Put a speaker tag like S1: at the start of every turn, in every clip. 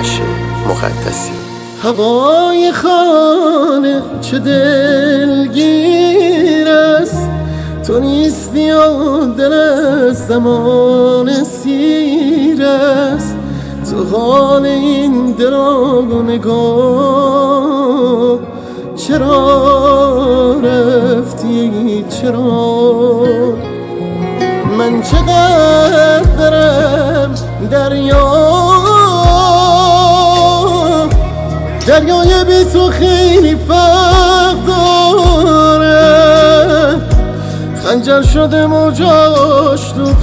S1: آرش مقدسی.
S2: هوای خانه چه دلگیر است، تو نیستی و دل از زمان سیر است. تو حال این دل را نگاه، چرا رفتی چرا؟ من چقدر برم دریای بی تو خیلی فرق داره. خنجر شده موجاش تو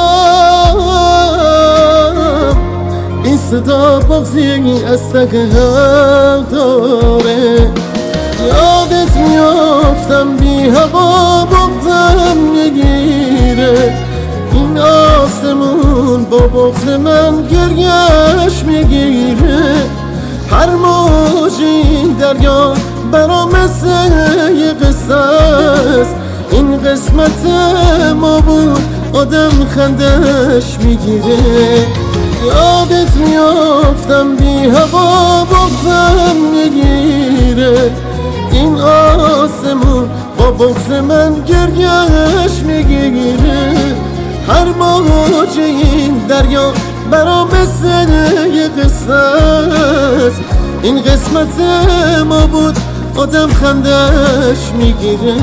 S2: قلبم، این صدا بغضی از ته حق داره. یادت میافتم بی هوا بغضم میگیره، این آسمون با بغض من گریش میگیره. هر موج این دریا برام مثل یه قصه است، این قسمت ما بود آدم خندش میگیره. یادت میافتم بی هوا بغضم میگیره، این آسمون با بغض من گریش میگیره. هر موج این دریا برام مثل یه قصه است، این قسمت ما بود آدم خندش میگیره.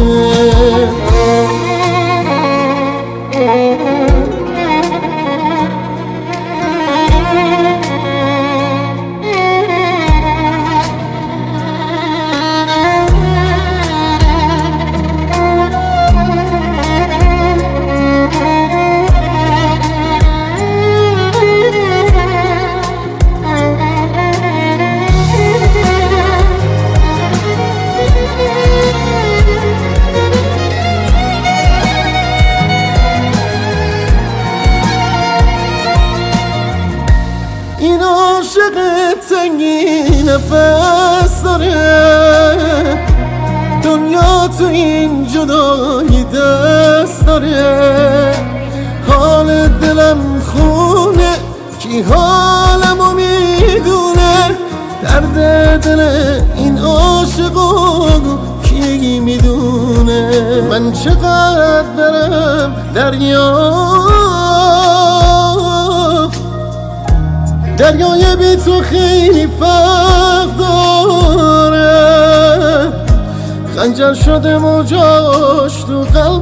S2: این عاشق تنگی نفس داره، دنیا تو این جدایی دست داره. حال دلم خونه کی حالمو میدونه، درد دل این عاشقو کی میدونه. من چقدر برم دریای بی تو خیلی فرق داره. خنجر شده موجاش تو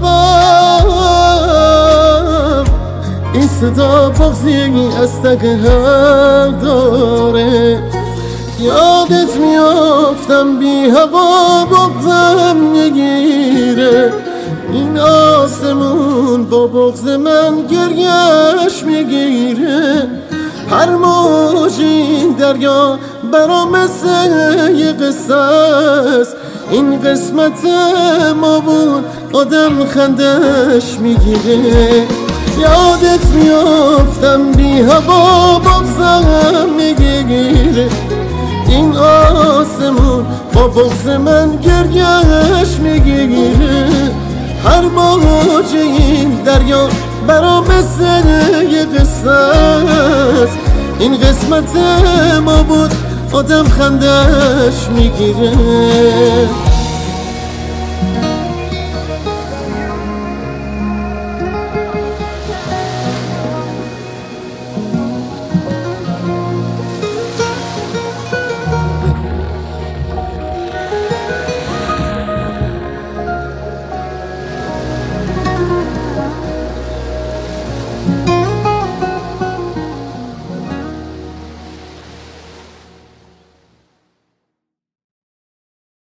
S2: قلبم، این صدا بغضی از ته حق داره. یادت میافتم بی هوا بغضم میگیره، این آسمون با بغض من گریش میگیره. هر موج این دریا برام مثل یه قصه است، این قسمت ما بود آدم خندش میگیره. یادت میافتم بی هوا بغضم میگیره، این آسمون با بغض من گریش میگیره. هر موج این دریا برام مثل یه قصه است، این قسمت ما بود آدم خندش میگیره.